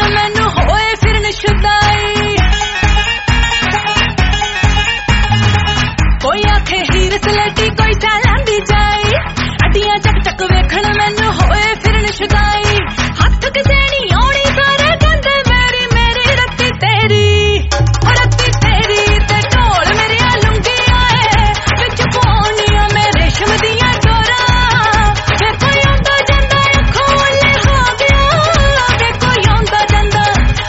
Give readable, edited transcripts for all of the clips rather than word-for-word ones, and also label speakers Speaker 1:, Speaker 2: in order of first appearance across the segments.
Speaker 1: मैनू होए फिरन शुदाई। कोई आखे हीर सलेटी कोई सैलांदी जाई, अड्डियां चक चक वेखण मैनू होए फिरन शुदाई। हथ किसे नी आउणी सारे कहंदे मेरी मेरी रत्ती तेरी, रत्ती तेरी ते ढोल मेरिया लुंगियां ऐ विच पाउणियां मैं रेशम दियां डोरां। वे कोई आंदा जांदा अखों वल्ले हो गया, वे कोई आंदा जांदा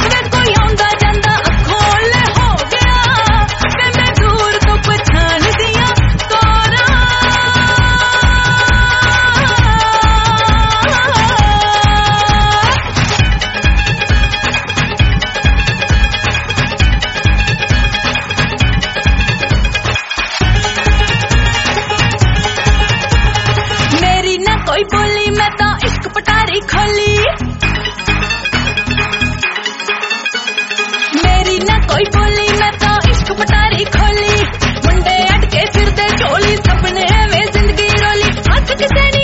Speaker 1: अखों वल्ले हो गया। वे मैं दूर तो पछाण दियां तोरां। मेरी ना कोई बोली मैं तो इश्क पटारी खोली, मेरी ना कोई बोली मैं तो इश्क पटारी खोली। मुंडे अटके फिरदे झोली सबने एवें जिंदगी रोली, हथ किसे नी